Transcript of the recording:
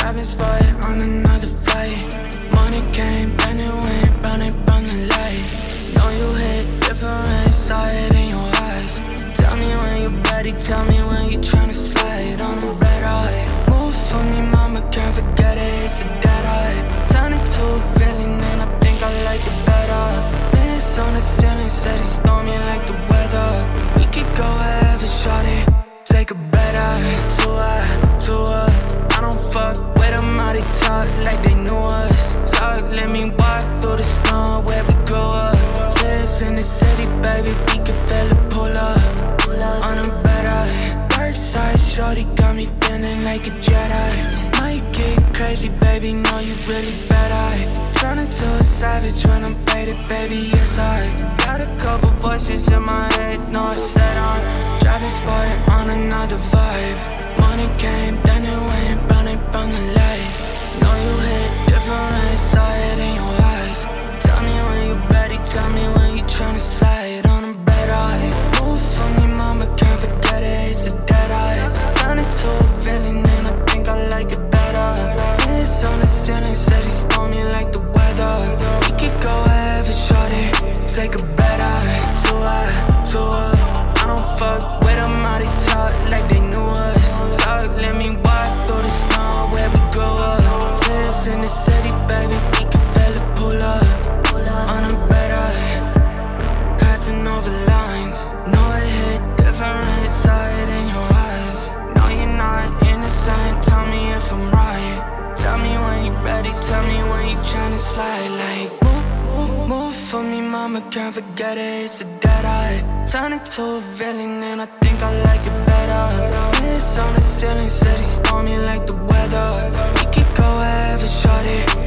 Driving spot on another flight. Money came, then it went, running from the light. Know you hit different, saw it in your eyes. Tell me when you're ready, tell me when you're tryna slide on a red eye. Move for me, mama, can't forget it, it's a dead eye. Turn it to a feeling and I think I like it better. Miss on the ceiling, said it's stormy like the weather. We could go wherever, shorty, take a better to her. I don't fuck with them, how they talk like they knew us. Talk, let me walk through the snow where we grew up. Tears in the city, baby, we can feel it pull up. On a better dark side, shorty got me feeling like a Jedi. Might get crazy, baby, know you really bad. I turn into a savage when I'm faded, baby, yes I got a couple voices in my head, no I said I'm driving sport on another vibe. Money came, then it went, running from the light. Know you hit different, saw it in your eyes. Tell me when you're ready, tell me when you're tryna slide on a red eye. Move for me, mama, can't forget it, it's a dead eye. Turn it to a feeling and I think I like it better. It's on the ceiling, said it's stormy like the weather. We could go wherever, shorty, take a better to her. I don't fuck with them, how they talk like they knew us. Talk, let me walk through the snow where we grew up. Tears in the city, baby, we can feel it pull up. On a better, crossing over lines. Know it hit different, saw it in your eyes. No, you're not innocent, tell me if I'm right. Tell me when you're ready, tell me when you're tryna slide. Like, move for me, mama, can't forget it, it's a dead eye. Turn it to a villain and I think I like it better. It's on the ceiling, said it's stormy like the weather. We could go wherever, shorty,